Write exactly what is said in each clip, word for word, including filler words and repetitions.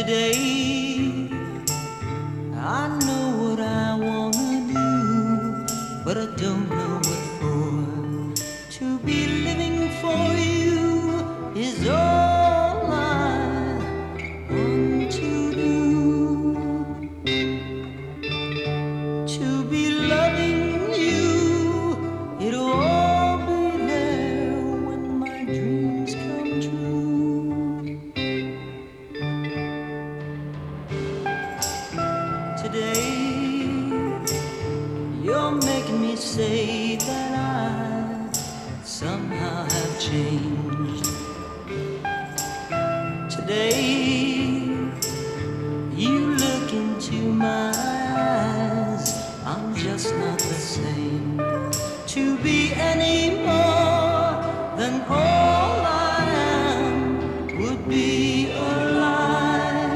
Today, I know what I wanna do, but I don't know what for. To be living for you is all I want to do. To be loving you, it'll all be there when my dreams come true. Today, you're making me say that I somehow have changed. Today, you look into my eyes, I'm just not the same. To be any more than all I am would be a lie.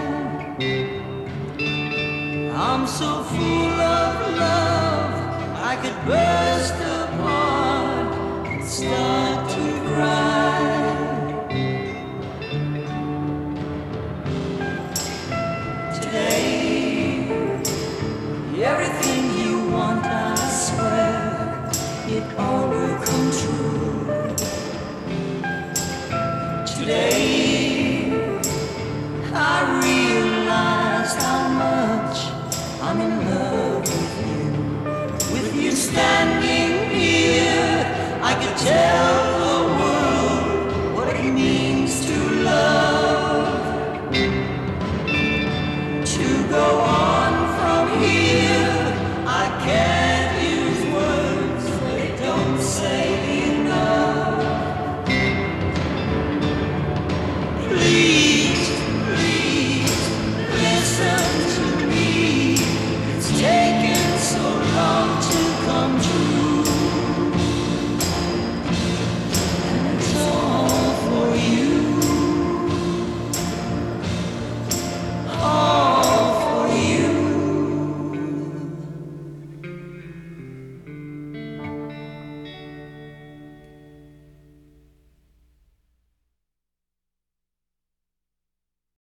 I'm so full of love, I could burst apart and start to cry. Today, everything you want, I swear, it all will come true. Today,